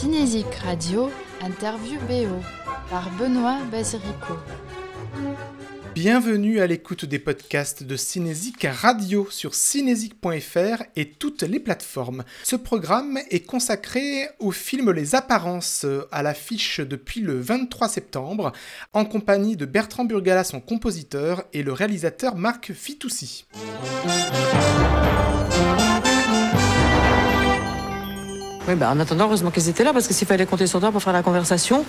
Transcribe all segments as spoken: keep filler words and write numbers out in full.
Cinésique Radio, interview B O, par Benoît Bazerico. Bienvenue à l'écoute des podcasts de Cinésique Radio sur cinésique point f r et toutes les plateformes. Ce programme est consacré au film Les Apparences, à l'affiche depuis le vingt-trois septembre, en compagnie de Bertrand Burgalat, son compositeur, et le réalisateur Marc Fitoussi. Oui, bah en attendant, heureusement qu'elles étaient là, parce que s'il fallait compter sur toi pour faire la conversation...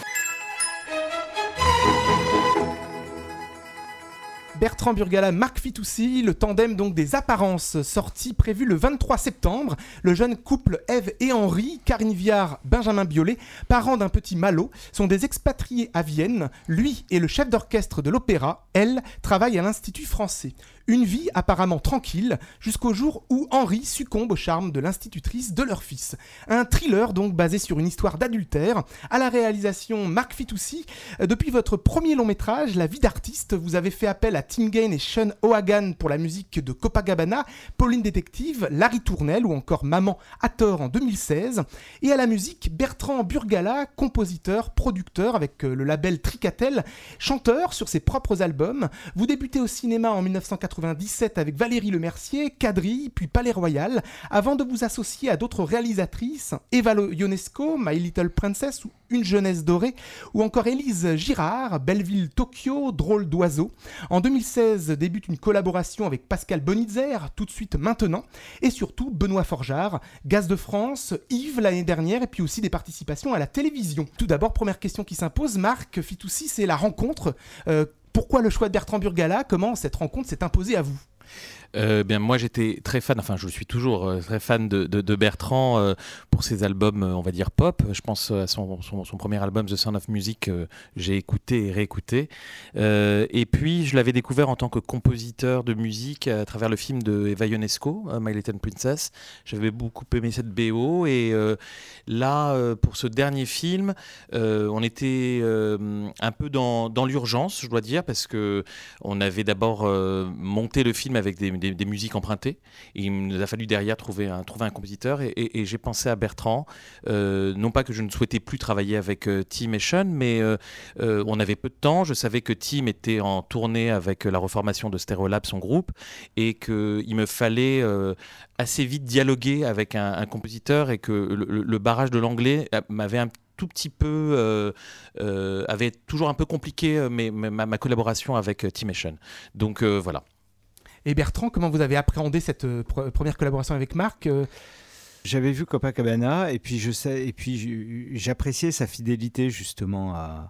Bertrand Burgalat, Marc Fitoussi, le tandem donc des Apparences, sorti prévu le vingt-trois septembre. Le jeune couple Ève et Henri, Karine Viard, Benjamin Biolay, parents d'un petit Malo, sont des expatriés à Vienne. Lui est le chef d'orchestre de l'opéra, elle travaille à l'Institut français. Une vie apparemment tranquille, jusqu'au jour où Henri succombe au charme de l'institutrice de leur fils. Un thriller donc basé sur une histoire d'adultère. À la réalisation, Marc Fitoussi. Depuis votre premier long métrage, La vie d'artiste, vous avez fait appel à Tim Gain et Sean O'Hagan pour la musique de Copacabana, Pauline Détective, Larry Tournelle ou encore Maman à tort en deux mille seize. Et à la musique, Bertrand Burgalat, compositeur, producteur avec le label Tricatel, chanteur sur ses propres albums. Vous débutez au cinéma en dix-neuf cent quatre-vingt-dix-sept avec Valérie Lemercier, Quadrille, puis Palais Royal, avant de vous associer à d'autres réalisatrices, Eva Ionesco, My Little Princess ou Une jeunesse dorée, ou encore Élise Girard, Belleville Tokyo, Drôle d'oiseau. En deux mille seize débute une collaboration avec Pascal Bonitzer, Tout de suite maintenant, et surtout Benoît Forjard, Gaz de France, Yves l'année dernière, et puis aussi des participations à la télévision. Tout d'abord, première question qui s'impose, Marc Fitoussi, c'est la rencontre. Euh, pourquoi le choix de Bertrand Burgalat ? Comment cette rencontre s'est imposée à vous ? Euh, bien, moi j'étais très fan, enfin je suis toujours euh, très fan de, de, de Bertrand euh, pour ses albums, euh, on va dire pop. Je pense à son, son, son premier album The Sound of Music, euh, j'ai écouté et réécouté. Euh, et puis je l'avais découvert en tant que compositeur de musique à travers le film de Eva Ionesco, euh, My Little Princess. J'avais beaucoup aimé cette B O et euh, là euh, pour ce dernier film, euh, on était euh, un peu dans, dans l'urgence, je dois dire, parce que on avait d'abord euh, monté le film avec des Des, des musiques empruntées. Et il nous a fallu derrière trouver un, trouver un compositeur et, et, et j'ai pensé à Bertrand. Euh, non pas que je ne souhaitais plus travailler avec euh, Tim et Sean, mais euh, euh, on avait peu de temps. Je savais que Tim était en tournée avec la reformation de Stereolab, son groupe, et qu'il me fallait euh, assez vite dialoguer avec un, un compositeur et que le, le barrage de l'anglais m'avait un tout petit peu euh, euh, avait toujours un peu compliqué euh, mes, ma, ma collaboration avec Tim et Sean. Donc euh, voilà. Et Bertrand, comment vous avez appréhendé cette euh, pr- première collaboration avec Marc ? euh... J'avais vu Copacabana et puis, je sais, et puis je, j'appréciais sa fidélité justement à,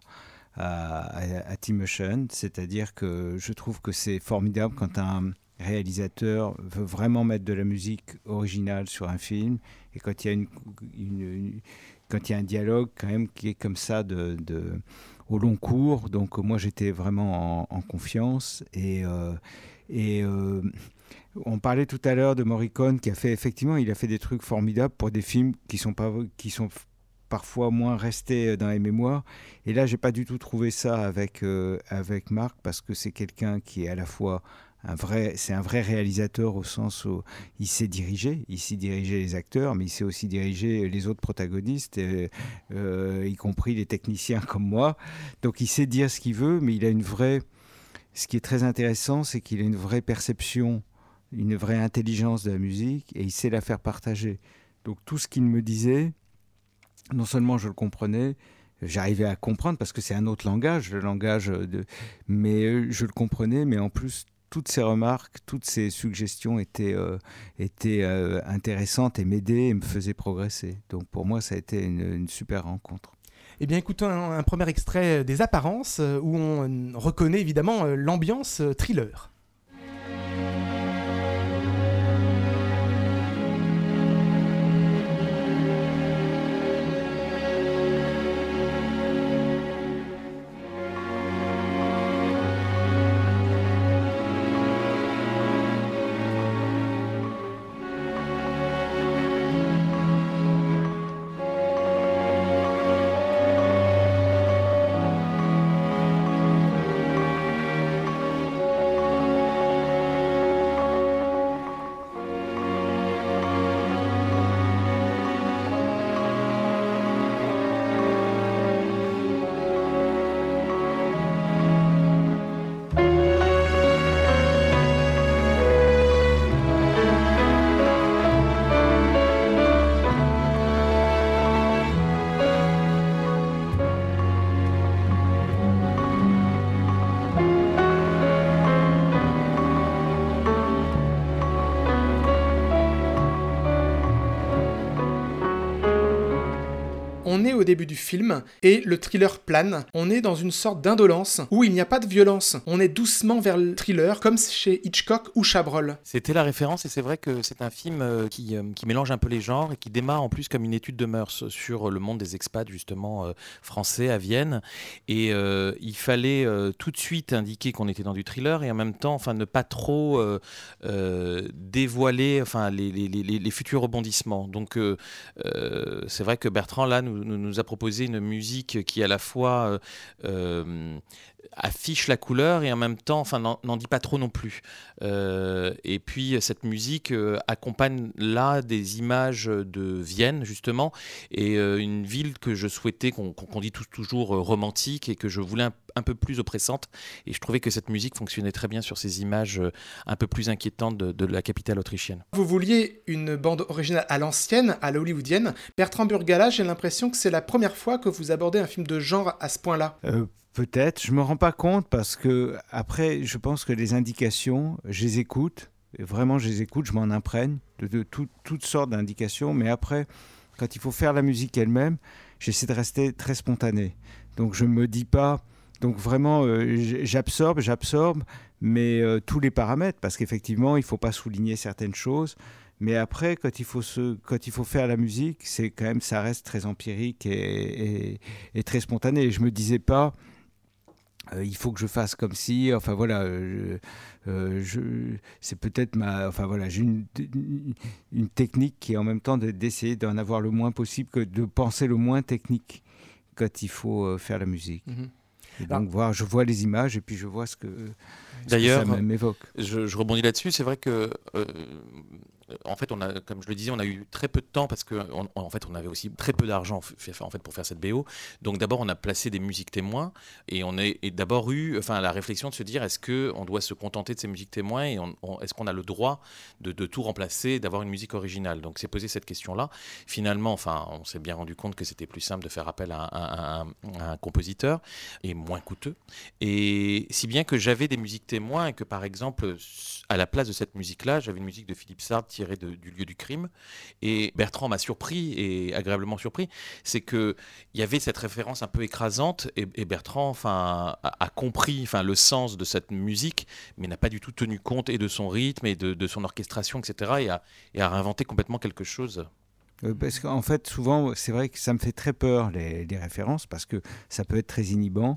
à, à Tim et Sean, c'est-à-dire que je trouve que c'est formidable quand un réalisateur veut vraiment mettre de la musique originale sur un film et quand il y a, une, une, une, quand il y a un dialogue quand même qui est comme ça de... de au long cours. Donc moi j'étais vraiment en, en confiance et... Euh, Et euh, on parlait tout à l'heure de Morricone qui a fait effectivement, il a fait des trucs formidables pour des films qui sont pas, qui sont parfois moins restés dans les mémoires. Et là, j'ai pas du tout trouvé ça avec euh, avec Marc parce que c'est quelqu'un qui est à la fois un vrai, c'est un vrai réalisateur au sens où il sait diriger, il sait diriger les acteurs, mais il sait aussi diriger les autres protagonistes, et, euh, y compris les techniciens comme moi. Donc il sait dire ce qu'il veut, mais il a une vraie Ce qui est très intéressant, c'est qu'il a une vraie perception, une vraie intelligence de la musique et il sait la faire partager. Donc tout ce qu'il me disait, non seulement je le comprenais, j'arrivais à comprendre parce que c'est un autre langage, le langage de... mais je le comprenais, mais en plus toutes ses remarques, toutes ses suggestions étaient, euh, étaient euh, intéressantes et m'aidaient et me faisaient progresser. Donc pour moi, ça a été une, une super rencontre. Eh bien, écoutons un, un premier extrait des Apparences où on reconnaît évidemment l'ambiance thriller. joué au début du film et le thriller plane. On est dans une sorte d'indolence où il n'y a pas de violence. On est doucement vers le thriller comme chez Hitchcock ou Chabrol. C'était la référence et c'est vrai que c'est un film euh, qui, euh, qui mélange un peu les genres et qui démarre en plus comme une étude de mœurs sur le monde des expats justement euh, français à Vienne. Et euh, il fallait euh, tout de suite indiquer qu'on était dans du thriller et en même temps enfin, ne pas trop euh, euh, dévoiler enfin, les, les, les, les futurs rebondissements. Donc euh, euh, c'est vrai que Bertrand là nous, nous, nous a proposé une musique qui à la fois euh, euh, affiche la couleur et en même temps enfin, n'en, n'en dit pas trop non plus. Euh, et puis cette musique euh, accompagne là des images de Vienne justement et euh, une ville que je souhaitais qu'on, qu'on dit tous, toujours euh, romantique et que je voulais un, un peu plus oppressante et je trouvais que cette musique fonctionnait très bien sur ces images euh, un peu plus inquiétantes de, de la capitale autrichienne. Vous vouliez une bande originale à l'ancienne, à la hollywoodienne. Bertrand Burgalat, j'ai l'impression que c'est la première fois que vous abordez un film de genre à ce point-là. Euh, peut-être, je me rends pas compte parce que après, je pense que les indications, je les écoute, et vraiment je les écoute, je m'en imprègne de, de tout, toutes sortes d'indications, mais après, quand il faut faire la musique elle-même, j'essaie de rester très spontané. Donc je me dis pas, donc vraiment euh, j'absorbe, j'absorbe, mais euh, tous les paramètres, parce qu'effectivement il faut pas souligner certaines choses. Mais après, quand il faut se, quand il faut faire la musique, c'est quand même, ça reste très empirique et, et, et très spontané. Et je me disais pas, euh, il faut que je fasse comme si, enfin voilà, je, euh, je, c'est peut-être ma, enfin voilà, j'ai une, une technique qui est en même temps de, d'essayer d'en avoir le moins possible, que de penser le moins technique quand il faut euh, faire la musique. Mmh. Et donc, voir, je vois les images et puis je vois ce que, ce D'ailleurs, que ça m'évoque. Je, je rebondis là-dessus. C'est vrai que, euh, en fait, on a, comme je le disais, on a eu très peu de temps parce qu'en en fait, on avait aussi très peu d'argent en fait, pour faire cette B O. Donc, d'abord, on a placé des musiques témoins et on a et d'abord eu enfin, la réflexion de se dire est-ce qu'on doit se contenter de ces musiques témoins et on, on, est-ce qu'on a le droit de, de tout remplacer, d'avoir une musique originale. Donc, c'est posé cette question-là. Finalement, enfin, on s'est bien rendu compte que c'était plus simple de faire appel à, à, à, à un compositeur et moins coûteux. Et si bien que j'avais des musiques témoins et que, par exemple, à la place de cette musique-là, j'avais une musique de Philippe Sard tirée de, du lieu du crime. Et Bertrand m'a surpris, et agréablement surpris, c'est qu'il y avait cette référence un peu écrasante, et, et Bertrand enfin, a, a compris enfin, le sens de cette musique, mais n'a pas du tout tenu compte et de son rythme, et de, de son orchestration, et cetera, et a, et a réinventé complètement quelque chose. Euh, parce qu'en fait, souvent, c'est vrai que ça me fait très peur, les, les références, parce que ça peut être très inhibant.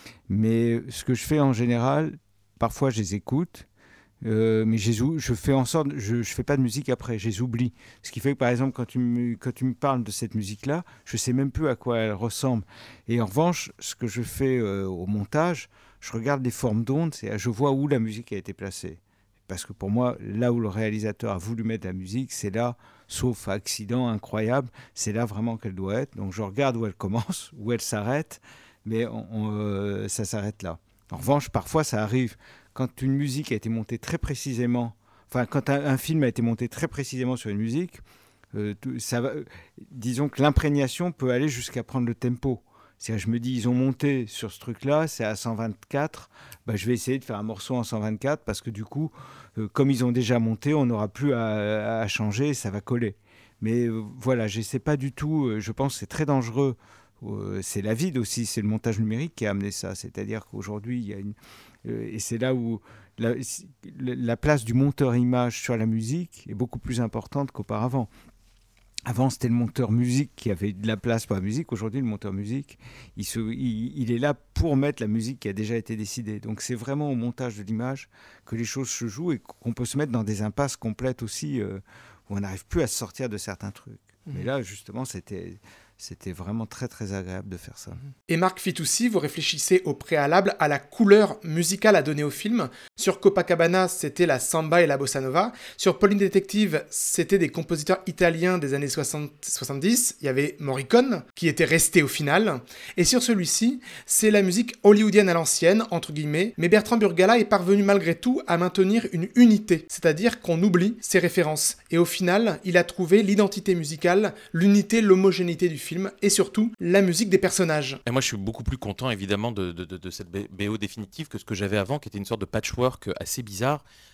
Mais ce que je fais en général, parfois je les écoute, euh, mais je, je fais en sorte, je ne fais pas de musique après, je les oublie. Ce qui fait que par exemple, quand tu me, quand tu me parles de cette musique-là, je ne sais même plus à quoi elle ressemble. Et en revanche, ce que je fais euh, au montage, je regarde les formes d'ondes, et je vois où la musique a été placée. Parce que pour moi, là où le réalisateur a voulu mettre la musique, c'est là, sauf accident incroyable, c'est là vraiment qu'elle doit être. Donc je regarde où elle commence, où elle s'arrête, mais on, on, euh, ça s'arrête là. En revanche, parfois, ça arrive quand une musique a été montée très précisément, enfin, quand un, un film a été monté très précisément sur une musique, euh, tout, ça va, disons que l'imprégnation peut aller jusqu'à prendre le tempo. C'est-à-dire, je me dis, ils ont monté sur ce truc-là, c'est à cent vingt-quatre, bah, je vais essayer de faire un morceau en cent vingt-quatre, parce que du coup, euh, comme ils ont déjà monté, on n'aura plus à, à changer, et ça va coller. Mais euh, voilà, je ne sais pas du tout, euh, je pense que c'est très dangereux. Euh, c'est la vide aussi, c'est le montage numérique qui a amené ça. C'est-à-dire qu'aujourd'hui, il y a une... Euh, et c'est là où la, la place du monteur image sur la musique est beaucoup plus importante qu'auparavant. Avant, c'était le monteur musique qui avait de la place pour la musique. Aujourd'hui, le monteur musique, il, se, il, il est là pour mettre la musique qui a déjà été décidée. Donc, c'est vraiment au montage de l'image que les choses se jouent et qu'on peut se mettre dans des impasses complètes aussi, euh, où on n'arrive plus à se sortir de certains trucs. Mmh. Mais là, justement, c'était... C'était vraiment très très agréable de faire ça. Et Marc Fitoussi, vous réfléchissez au préalable à la couleur musicale à donner au film. Sur Copacabana, c'était la samba et la bossa nova. Sur Pauline Detective, c'était des compositeurs italiens des années soixante soixante-dix. Il y avait Morricone, qui était resté au final. Et sur celui-ci, c'est la musique hollywoodienne à l'ancienne, entre guillemets. Mais Bertrand Burgalat est parvenu malgré tout à maintenir une unité. C'est-à-dire qu'on oublie ses références. Et au final, il a trouvé l'identité musicale, l'unité, l'homogénéité du film et surtout la musique des personnages. Et moi je suis beaucoup plus content évidemment de, de, de, de cette B O définitive que ce que j'avais avant qui était une sorte de patchwork assez bizarre.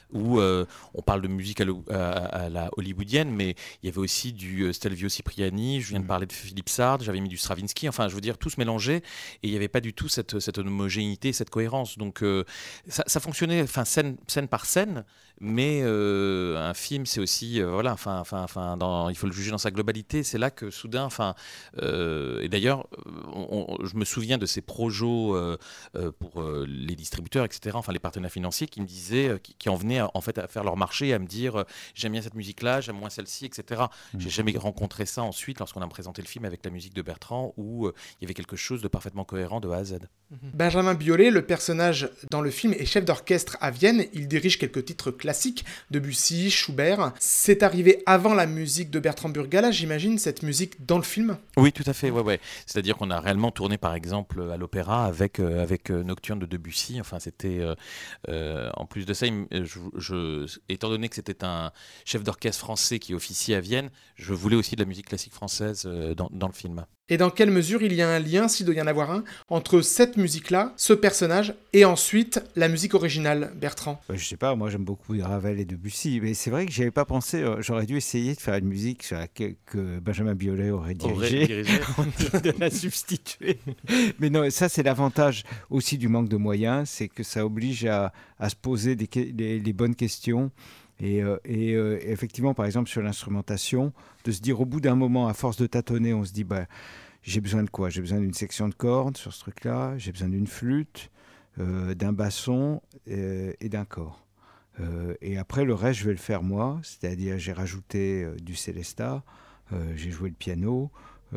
où euh, on parle de musique à, à, à la hollywoodienne, mais il y avait aussi du Stelvio Cipriani, je viens de parler de Philippe Sard, j'avais mis du Stravinsky, enfin je veux dire tout se mélangeait et il n'y avait pas du tout cette, cette homogénéité, cette cohérence. Donc euh, ça, ça fonctionnait enfin, scène, scène par scène, mais euh, un film c'est aussi, euh, voilà, enfin, enfin, enfin, dans, il faut le juger dans sa globalité, c'est là que soudain, enfin, euh, et d'ailleurs, on, on, je me souviens de ces projos euh, euh, pour euh, les distributeurs, et cetera, enfin les partenaires financiers qui me disaient, euh, qui, qui en venaient à, en fait à faire leur marché, à me dire euh, j'aime bien cette musique-là, j'aime moins celle-ci, et cetera. Mmh. J'ai jamais rencontré ça ensuite lorsqu'on a présenté le film avec la musique de Bertrand où euh, il y avait quelque chose de parfaitement cohérent de A à Z. Mmh. Benjamin Biolay, le personnage dans le film, est chef d'orchestre à Vienne. Il dirige quelques titres classiques, Debussy, Schubert. C'est arrivé avant la musique de Bertrand Burgalat, j'imagine, cette musique dans le film ? Oui, tout à fait, ouais, ouais. C'est-à-dire qu'on a réellement tourné, par exemple, à l'opéra avec, euh, avec euh, Nocturne de Debussy. Enfin, c'était... Euh, euh, en plus de ça, il, je, je, étant donné que c'était un chef d'orchestre français qui officiait à Vienne, je voulais aussi de la musique classique française euh, dans, dans le film. Et dans quelle mesure il y a un lien, s'il doit y en avoir un, entre cette musique-là, ce personnage, et ensuite la musique originale, Bertrand ? Je sais pas, moi j'aime beaucoup Ravel et Debussy, mais c'est vrai que j'y avais pas pensé. J'aurais dû essayer de faire une musique sur laquelle que Benjamin Biolay aurait dirigé, de la substituer. Mais non, ça c'est l'avantage aussi du manque de moyens, c'est que ça oblige à, à se poser des, les, les bonnes questions. Et, euh, et euh, effectivement, par exemple, sur l'instrumentation, de se dire au bout d'un moment, à force de tâtonner, on se dit bah, j'ai besoin de quoi ? J'ai besoin d'une section de cordes sur ce truc-là, j'ai besoin d'une flûte, euh, d'un basson euh, et d'un cor. Euh, et après, le reste, je vais le faire moi, c'est-à-dire j'ai rajouté euh, du Célestat, euh, j'ai joué le piano,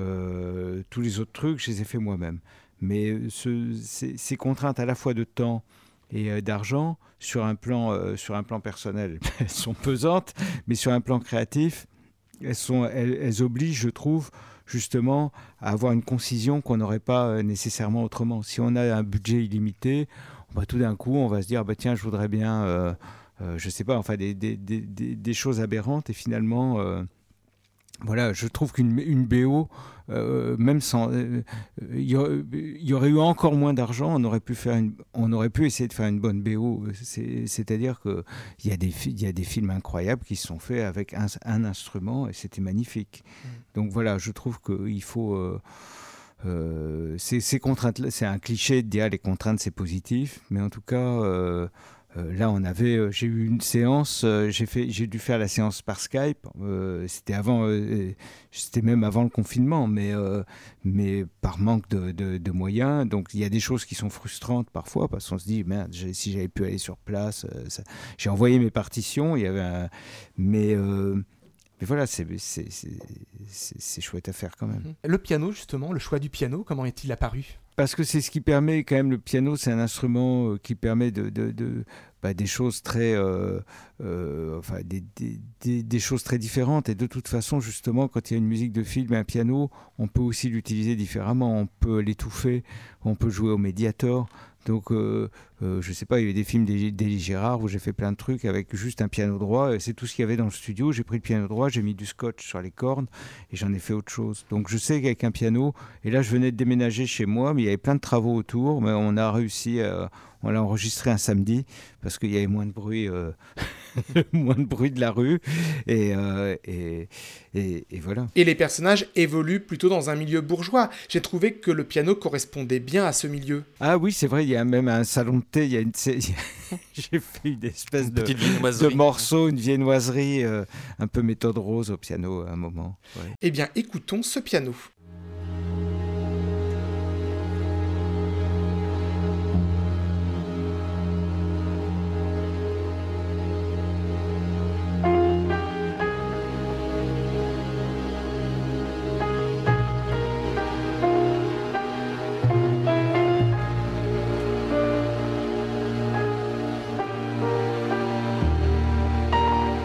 euh, tous les autres trucs, je les ai fait moi-même. Mais ce, ces, ces contraintes à la fois de temps et d'argent, sur un plan, euh, sur un plan personnel, elles sont pesantes, mais sur un plan créatif, elles, sont, elles, elles obligent, je trouve, justement, à avoir une concision qu'on n'aurait pas nécessairement autrement. Si on a un budget illimité, bah, tout d'un coup, on va se dire, bah, tiens, je voudrais bien, euh, euh, je ne sais pas, enfin, des, des, des, des choses aberrantes, et finalement... Euh, Voilà, je trouve qu'une une B O, euh, même sans, il euh, y, y aurait eu encore moins d'argent, on aurait pu faire une, on aurait pu essayer de faire une bonne B O. C'est, c'est-à-dire que il y a des, il y a des films incroyables qui se sont faits avec un, un instrument et c'était magnifique. Mmh. Donc voilà, je trouve qu'il faut. Euh, euh, ces, ces contraintes, c'est un cliché de dire les contraintes c'est positif, mais en tout cas. Euh, Euh, là, on avait, euh, j'ai eu une séance, euh, j'ai fait, j'ai dû faire la séance par Skype. Euh, c'était avant, euh, c'était même avant le confinement, mais euh, mais par manque de, de, de moyens. Donc il y a des choses qui sont frustrantes parfois parce qu'on se dit merde, j'ai, si j'avais pu aller sur place, euh, ça... j'ai envoyé mes partitions. Il y avait, un... mais euh, mais voilà, c'est, c'est, c'est, c'est, c'est chouette à faire quand même. Le piano, justement, le choix du piano, comment est-il apparu ? Parce que c'est ce qui permet quand même, le piano, c'est un instrument qui permet de, de, de bah, des choses très, euh, euh, enfin des, des, des, des choses très différentes. Et de toute façon, justement, quand il y a une musique de film et un piano, on peut aussi l'utiliser différemment. On peut l'étouffer, on peut jouer au médiator. Donc, euh, euh, je ne sais pas, il y avait des films d'Élie Gérard où j'ai fait plein de trucs avec juste un piano droit. Et c'est tout ce qu'il y avait dans le studio. J'ai pris le piano droit, j'ai mis du scotch sur les cordes et j'en ai fait autre chose. Donc, je sais qu'avec un piano, et là, je venais de déménager chez moi, mais il y avait plein de travaux autour. Mais on a réussi à... On l'a enregistré un samedi parce qu'il y avait moins de bruit, euh, moins de bruit de la rue. Et, euh, et, et, et voilà. Et les personnages évoluent plutôt dans un milieu bourgeois. J'ai trouvé que le piano correspondait bien à ce milieu. Ah oui, c'est vrai, il y a même un salon de thé. Il y a une... J'ai fait une espèce une de, de morceau, une viennoiserie, euh, un peu méthode rose au piano à un moment. Ouais. Eh bien, écoutons ce piano. Thank you.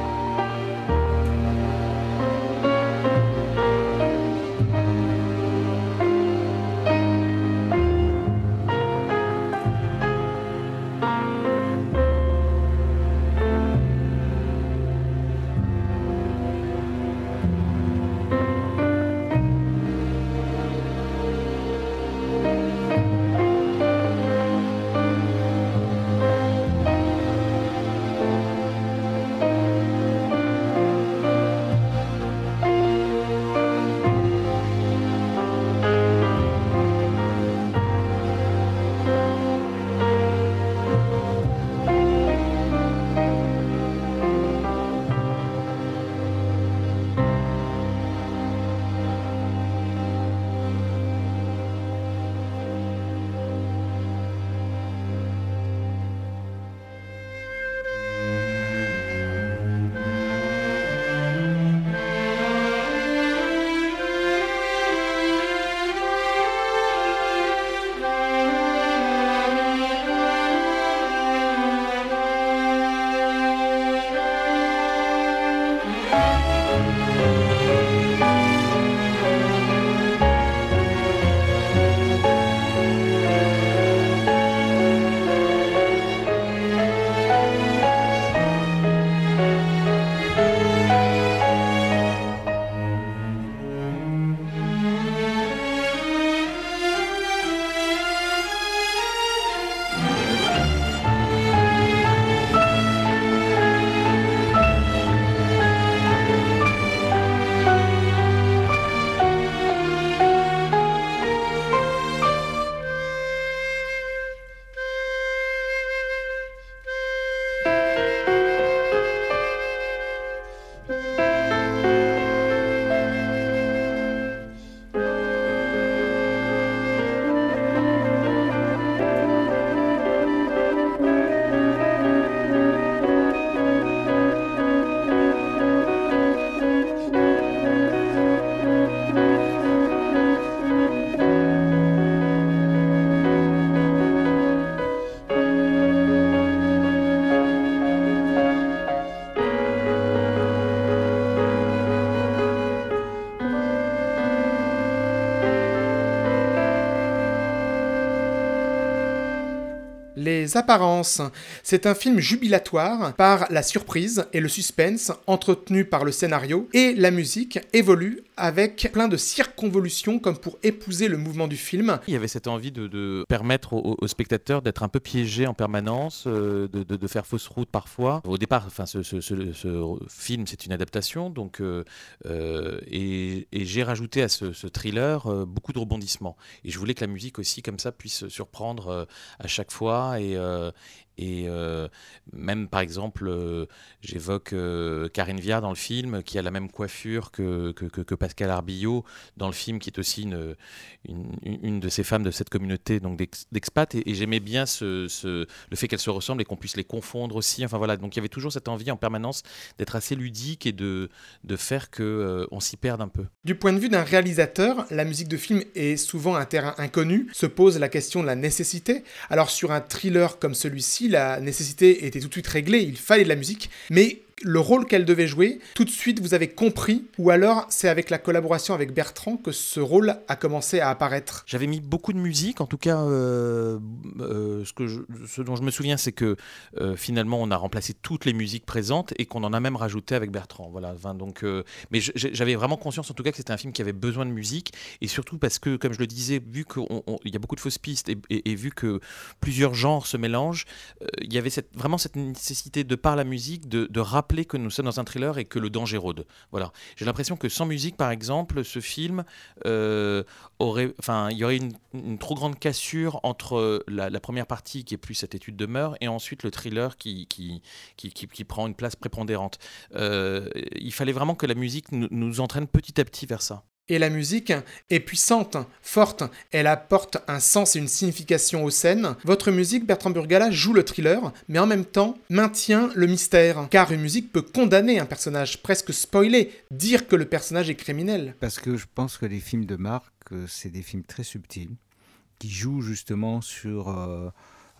Les Apparences. C'est un film jubilatoire par la surprise et le suspense entretenu par le scénario, et la musique évolue avec plein de circonvolutions comme pour épouser le mouvement du film. Il y avait cette envie de, de permettre aux, aux spectateurs d'être un peu piégés en permanence, euh, de, de, de faire fausse route parfois. Au départ, enfin, ce, ce, ce, ce film, c'est une adaptation, donc, euh, euh, et, et j'ai rajouté à ce, ce thriller euh, beaucoup de rebondissements. Et je voulais que la musique aussi, comme ça, puisse surprendre euh, à chaque fois. Et, euh, et euh, même, par exemple, euh, j'évoque euh, Karine Viard dans le film, qui a la même coiffure que, que, que, que Pascal Arbillot dans le film, qui est aussi une, une, une de ces femmes de cette communauté donc d'ex, d'expats. Et, et j'aimais bien ce, ce, le fait qu'elles se ressemblent et qu'on puisse les confondre aussi. Enfin voilà, donc il y avait toujours cette envie en permanence d'être assez ludique et de, de faire qu'on euh, s'y perde un peu. Du point de vue d'un réalisateur, la musique de film est souvent un terrain inconnu. Se pose la question de la nécessité. Alors sur un thriller comme celui-ci, la nécessité était tout de suite réglée, il fallait de la musique, mais le rôle qu'elle devait jouer, tout de suite vous avez compris, ou alors c'est avec la collaboration avec Bertrand que ce rôle a commencé à apparaître. J'avais mis beaucoup de musique, en tout cas euh, euh, ce, que je, ce dont je me souviens, c'est que euh, finalement on a remplacé toutes les musiques présentes et qu'on en a même rajouté avec Bertrand. Voilà, enfin, donc, euh, mais je, j'avais vraiment conscience en tout cas que c'était un film qui avait besoin de musique, et surtout parce que, comme je le disais, vu qu'il y a beaucoup de fausses pistes et, et, et vu que plusieurs genres se mélangent, euh, il y avait cette, vraiment cette nécessité de par la musique de, de rappeler que nous sommes dans un thriller et que le danger rôde. Voilà. J'ai l'impression que sans musique, par exemple, ce film euh, aurait, enfin, il y aurait une, une trop grande cassure entre la, la première partie qui est plus cette étude de mœurs et ensuite le thriller qui qui qui, qui, qui prend une place prépondérante. Euh, il fallait vraiment que la musique nous, nous entraîne petit à petit vers ça. Et la musique est puissante, forte, elle apporte un sens et une signification aux scènes. Votre musique, Bertrand Burgalat, joue le thriller, mais en même temps maintient le mystère. Car une musique peut condamner un personnage, presque spoiler, dire que le personnage est criminel. Parce que je pense que les films de Marc, c'est des films très subtils, qui jouent justement sur... Euh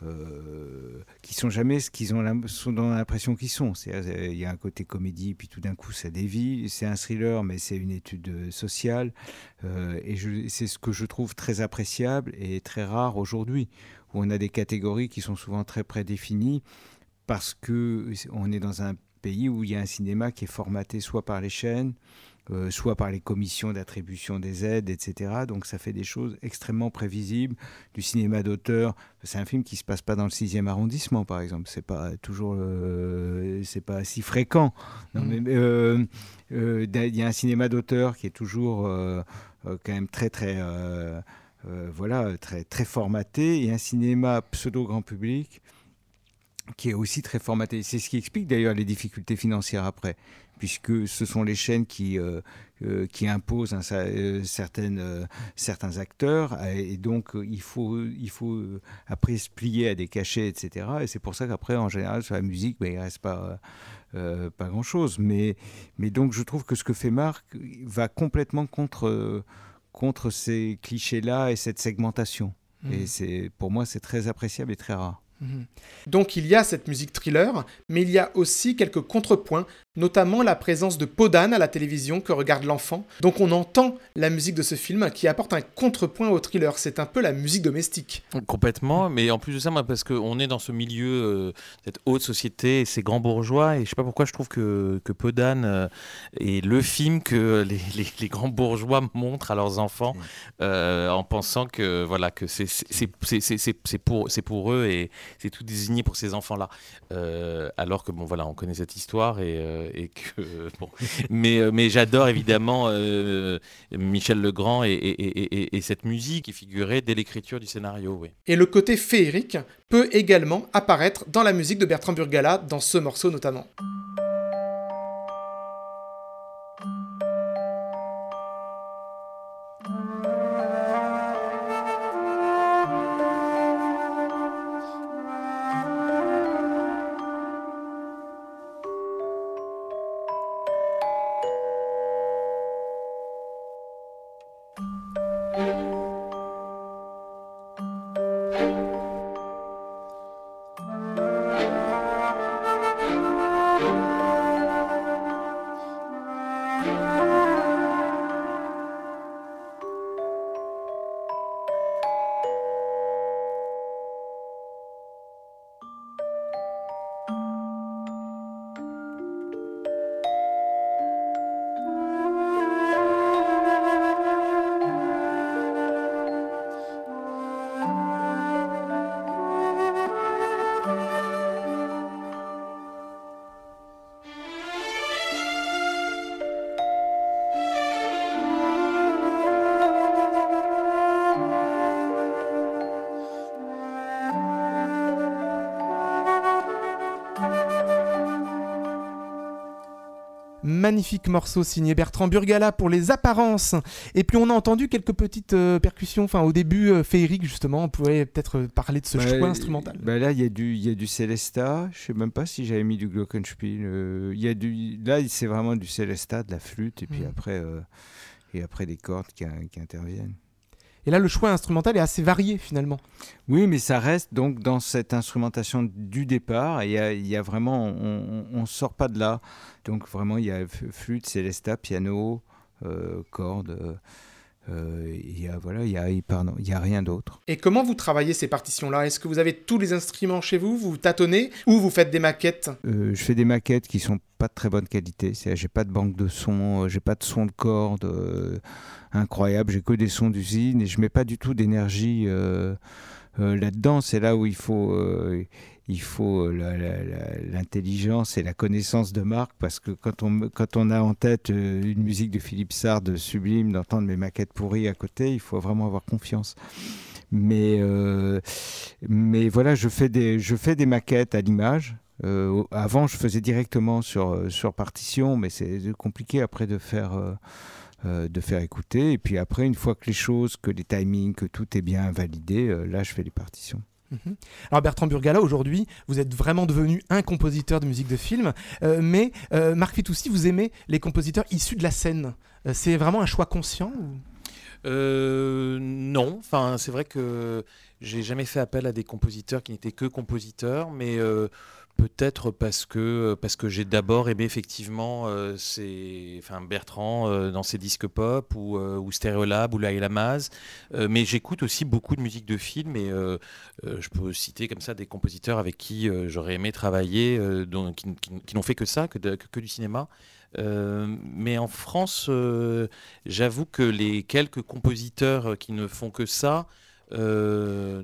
Euh, qui sont jamais ce qu'ils ont sont dans l'impression qu'ils sont. C'est-à-dire, il y a un côté comédie, puis tout d'un coup ça dévie. C'est un thriller, mais c'est une étude sociale. Euh, et je, c'est ce que je trouve très appréciable et très rare aujourd'hui, où on a des catégories qui sont souvent très prédéfinies, parce qu'on est dans un pays où il y a un cinéma qui est formaté soit par les chaînes, Euh, soit par les commissions d'attribution des aides, et cetera. Donc ça fait des choses extrêmement prévisibles. Du cinéma d'auteur, c'est un film qui ne se passe pas dans le sixième arrondissement, par exemple. C'est pas toujours, euh, c'est pas si fréquent. Non, mmh. mais euh, euh, il y a un cinéma d'auteur qui est toujours euh, euh, quand même très très euh, euh, voilà très très formaté, et un cinéma pseudo grand public qui est aussi très formaté. C'est ce qui explique d'ailleurs les difficultés financières après, puisque ce sont les chaînes qui, euh, euh, qui imposent un, euh, certaines, euh, certains acteurs, et donc euh, il faut, il faut euh, après se plier à des cachets, et cetera. Et c'est pour ça qu'après, en général, sur la musique, ben, il ne reste pas, euh, pas grand-chose. Mais, mais donc je trouve que ce que fait Marc va complètement contre, euh, contre ces clichés-là et cette segmentation. Mmh. Et c'est, pour moi, c'est très appréciable et très rare. Mmh. Donc il y a cette musique thriller, mais il y a aussi quelques contrepoints, notamment la présence de peau d'âne à la télévision que regarde l'enfant. Donc on entend la musique de ce film qui apporte un contrepoint au thriller. C'est un peu la musique domestique. Complètement, mais en plus de ça, moi, parce qu'on est dans ce milieu, euh, cette haute société, ces grands bourgeois, et je sais pas pourquoi je trouve que, que Peau d'âne euh, est le film que les, les, les grands bourgeois montrent à leurs enfants, euh, en pensant que, voilà, que c'est, c'est, c'est, c'est, c'est, c'est, pour, c'est pour eux et c'est tout désigné pour ces enfants-là. Euh, alors que, bon, voilà, on connaît cette histoire et, euh, et que, bon. mais, euh, mais j'adore évidemment euh, Michel Legrand et, et, et, et, et cette musique qui figurait dès l'écriture du scénario. Oui. Et le côté féerique peut également apparaître dans la musique de Bertrand Burgalat, dans ce morceau notamment. Magnifique morceau signé Bertrand Burgalat pour les apparences. Et puis on a entendu quelques petites euh, percussions, enfin au début euh, féerique justement, on pourrait peut-être parler de ce bah, choix instrumental. Bah là il y a du il y a du Celesta, je sais même pas si j'avais mis du Glockenspiel. Euh, il y a du là c'est vraiment du Celesta, de la flûte et puis mmh. après euh, et après des cordes qui, qui interviennent. Et là, le choix instrumental est assez varié, finalement. Oui, mais ça reste donc dans cette instrumentation du départ. Il y a, il y a vraiment, on ne sort pas de là. Donc vraiment, il y a flûte, célesta, piano, euh, cordes. Euh, il y a voilà, il y a, pardon, il y a rien d'autre. Et comment vous travaillez ces partitions-là ? Est-ce que vous avez tous les instruments chez vous ? Vous tâtonnez ou vous faites des maquettes ? euh, Je fais des maquettes qui sont pas de très bonne qualité. C'est-à-dire, j'ai pas de banque de sons, euh, j'ai pas de son de cordes euh, incroyable. J'ai que des sons d'usine et je mets pas du tout d'énergie euh, euh, là-dedans. C'est là où il faut. Euh, Il faut la, la, la, l'intelligence et la connaissance de marque, parce que quand on, quand on a en tête une musique de Philippe Sard sublime, d'entendre mes maquettes pourries à côté, il faut vraiment avoir confiance. Mais, euh, mais voilà, je fais des, je fais des maquettes à l'image. Euh, avant, je faisais directement sur, sur partition, mais c'est compliqué après de faire... Euh, Euh, de faire écouter. Et puis après, une fois que les choses, que les timings, que tout est bien validé, euh, là, je fais les partitions. Mmh. Alors Bertrand Burgalat, aujourd'hui, vous êtes vraiment devenu un compositeur de musique de film, euh, mais euh, Marc Fitoussi, vous aimez les compositeurs issus de la scène. Euh, c'est vraiment un choix conscient ou... Euh, non, enfin, c'est vrai que j'ai jamais fait appel à des compositeurs qui n'étaient que compositeurs, mais euh, peut-être parce que, parce que j'ai d'abord aimé effectivement euh, ces, enfin, Bertrand euh, dans ses disques pop ou, euh, ou Stereolab ou Laila Maz, euh, mais j'écoute aussi beaucoup de musique de film et euh, euh, je peux citer comme ça des compositeurs avec qui euh, j'aurais aimé travailler, euh, dont, qui, qui, qui n'ont fait que ça, que, de, que, que du cinéma. Euh, mais en France, euh, j'avoue que les quelques compositeurs qui ne font que ça euh,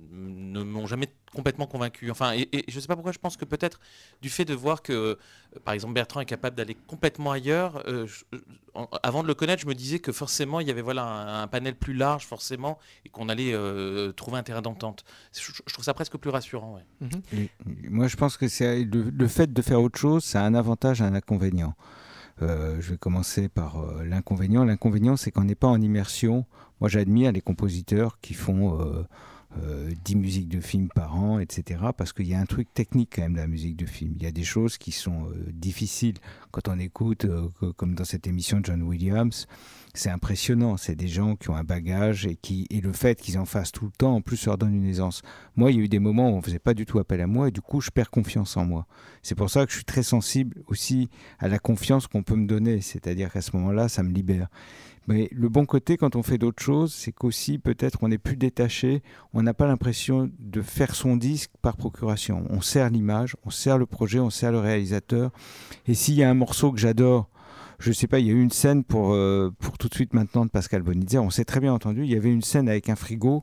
ne m'ont jamais complètement convaincu. Enfin, et, et je ne sais pas pourquoi, je pense que peut-être du fait de voir que, euh, par exemple, Bertrand est capable d'aller complètement ailleurs, euh, je, en, avant de le connaître, je me disais que forcément, il y avait voilà, un, un panel plus large, forcément, et qu'on allait euh, trouver un terrain d'entente. Je, je trouve ça presque plus rassurant. Ouais. Mmh. Et, moi, je pense que c'est le, le fait de faire autre chose, c'est un avantage et un inconvénient. Euh, je vais commencer par euh, l'inconvénient. L'inconvénient, c'est qu'on n'est pas en immersion. Moi, j'admire les compositeurs qui font euh, euh, dix musiques de film par an, et cetera. Parce qu'il y a un truc technique quand même de la musique de film. Il y a des choses qui sont euh, difficiles. Quand on écoute, euh, comme dans cette émission de John Williams, c'est impressionnant. C'est des gens qui ont un bagage et, qui, et le fait qu'ils en fassent tout le temps, en plus, leur donne une aisance. Moi, il y a eu des moments où on ne faisait pas du tout appel à moi et du coup, je perds confiance en moi. C'est pour ça que je suis très sensible aussi à la confiance qu'on peut me donner. C'est-à-dire qu'à ce moment-là, ça me libère. Mais le bon côté, quand on fait d'autres choses, c'est qu'aussi, peut-être, on est plus détaché. On n'a pas l'impression de faire son disque par procuration. On sert l'image, on sert le projet, on sert le réalisateur. Et s'il y a un morceau que j'adore, je ne sais pas, il y a eu une scène pour, euh, pour tout de suite maintenant de Pascal Bonitzer. On s'est très bien entendu. Il y avait une scène avec un frigo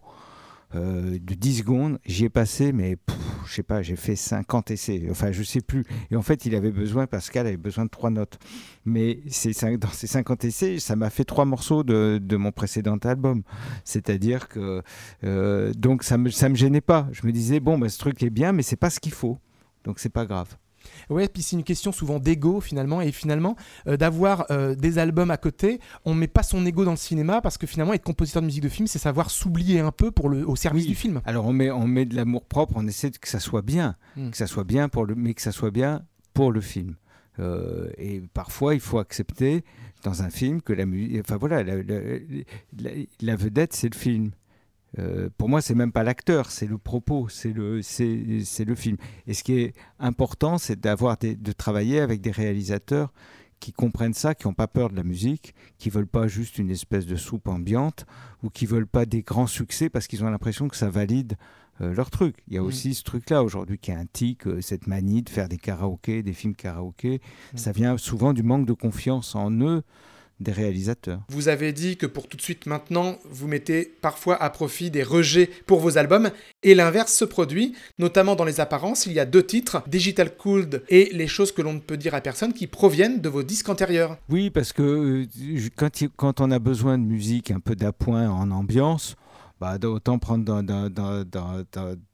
euh, de dix secondes. J'y ai passé, mais pff, je ne sais pas, j'ai fait cinquante essais. Enfin, je ne sais plus. Et en fait, il avait besoin, Pascal avait besoin de trois notes. Mais c'est, dans ces cinquante essais, ça m'a fait trois morceaux de, de mon précédent album. C'est-à-dire que... Euh, donc, ça ne me, ça me gênait pas. Je me disais, bon, bah, ce truc est bien, mais ce n'est pas ce qu'il faut. Donc, ce n'est pas grave. Ouais, puis c'est une question souvent d'ego finalement, et finalement euh, d'avoir euh, des albums à côté, on met pas son ego dans le cinéma parce que finalement être compositeur de musique de film, c'est savoir s'oublier un peu pour le, au service oui. du film. Alors on met, on met de l'amour propre, on essaie que ça soit bien, mmh. que ça soit bien pour le, mais que ça soit bien pour le film. Euh, et parfois il faut accepter dans un film que la musique, enfin voilà, la, la, la, la vedette c'est le film. Euh, pour moi, c'est même pas l'acteur, c'est le propos, c'est le, c'est, c'est le film. Et ce qui est important, c'est d'avoir des, de travailler avec des réalisateurs qui comprennent ça, qui n'ont pas peur de la musique, qui veulent pas juste une espèce de soupe ambiante ou qui veulent pas des grands succès parce qu'ils ont l'impression que ça valide euh, leur truc. Il y a mmh. aussi ce truc-là aujourd'hui qui est un tic, euh, cette manie de faire des karaokés, des films karaokés. Mmh. Ça vient souvent du manque de confiance en eux, des réalisateurs. Vous avez dit que pour tout de suite maintenant, vous mettez parfois à profit des rejets pour vos albums, et l'inverse se produit, notamment dans les apparences. Il y a deux titres, Digital Cooled et Les choses que l'on ne peut dire à personne, qui proviennent de vos disques antérieurs. Oui, parce que euh, quand, il, quand on a besoin de musique un peu d'appoint en ambiance, bah, autant prendre dans, dans, dans, dans, dans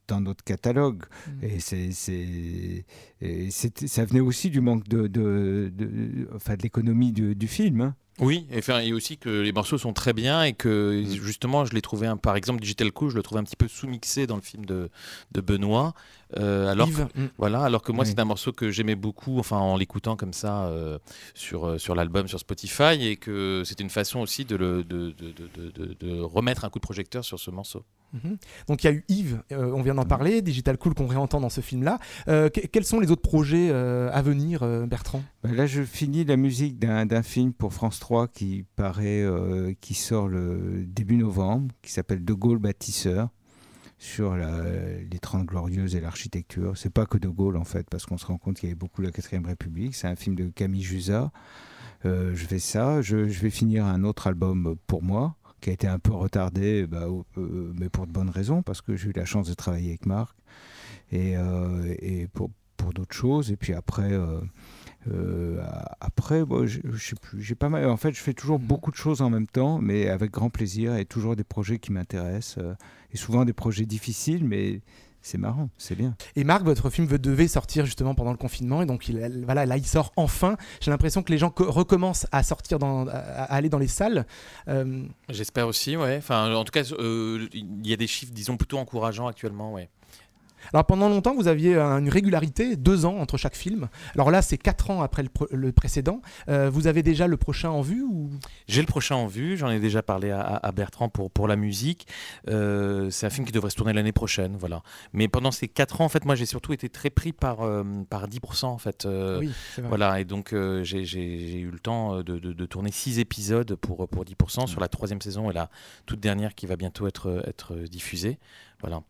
dans notre catalogue. Mmh. Et, c'est, c'est, et c'est, ça venait aussi du manque de, de, de, de, enfin, de l'économie du, du film. Hein. Oui, et, enfin, et aussi que les morceaux sont très bien et que justement, je l'ai trouvé, un, par exemple, Digital Cool, je le trouvais un petit peu sous-mixé dans le film de, de Benoît. Euh, alors, que, mm. voilà, alors que moi, oui. c'est un morceau que j'aimais beaucoup, enfin, en l'écoutant comme ça euh, sur, sur l'album, sur Spotify, et que c'était une façon aussi de, le, de, de, de, de, de remettre un coup de projecteur sur ce morceau. Mm-hmm. Donc il y a eu Yves, euh, on vient d'en parler, Digital Cool qu'on réentend dans ce film-là. Euh, que, quels sont les autres projets euh, à venir, euh, Bertrand ? Ben là, je finis la musique d'un, d'un film pour France trois qui paraît, euh, qui sort le début novembre, qui s'appelle De Gaulle bâtisseur, sur la, les Trente Glorieuses et l'architecture. C'est pas que De Gaulle en fait, parce qu'on se rend compte qu'il y avait beaucoup la quatrième République. C'est un film de Camille Jusa. Euh, je fais ça. Je, je vais finir un autre album pour moi, qui a été un peu retardé, bah, euh, mais pour de bonnes raisons, parce que j'ai eu la chance de travailler avec Marc, et, euh, et pour, pour d'autres choses. Et puis après, euh, euh, après bon, je, je sais plus, j'ai pas mal. En fait, je fais toujours beaucoup de choses en même temps, mais avec grand plaisir, et toujours des projets qui m'intéressent, euh, et souvent des projets difficiles, mais c'est marrant, c'est bien. Et Marc, votre film devait sortir justement pendant le confinement, et donc il, voilà, là il sort enfin. J'ai l'impression que les gens co- recommencent à sortir, dans, à, à aller dans les salles. Euh... J'espère aussi, ouais. Enfin, en tout cas, euh, il y a des chiffres, disons, plutôt encourageants actuellement, ouais. Alors pendant longtemps, vous aviez une régularité, deux ans entre chaque film. Alors là, c'est quatre ans après le, pr- le précédent. Euh, vous avez déjà le prochain en vue ou... J'ai le prochain en vue, j'en ai déjà parlé à, à Bertrand pour, pour la musique. Euh, c'est un film qui devrait se tourner l'année prochaine, voilà. Mais pendant ces quatre ans, en fait, moi, j'ai surtout été très pris par, euh, par dix pour cent, en fait. Euh, oui, c'est vrai. Voilà, et donc euh, j'ai, j'ai, j'ai eu le temps de, de, de tourner six épisodes pour, pour dix pour cent sur la troisième saison et la toute dernière qui va bientôt être, être diffusée. Voilà.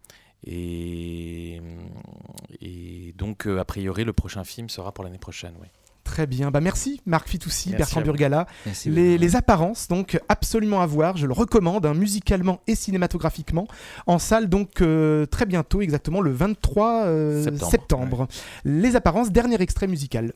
Et, et donc, euh, a priori, le prochain film sera pour l'année prochaine. Oui. Très bien. Bah, merci Marc Fitoussi, Bertrand Burgala. Merci les, les apparences, donc absolument à voir. Je le recommande, hein, musicalement et cinématographiquement. En salle, donc euh, très bientôt, exactement le vingt-trois euh, septembre. septembre. Ouais. Les apparences, dernier extrait musical.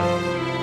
Bye.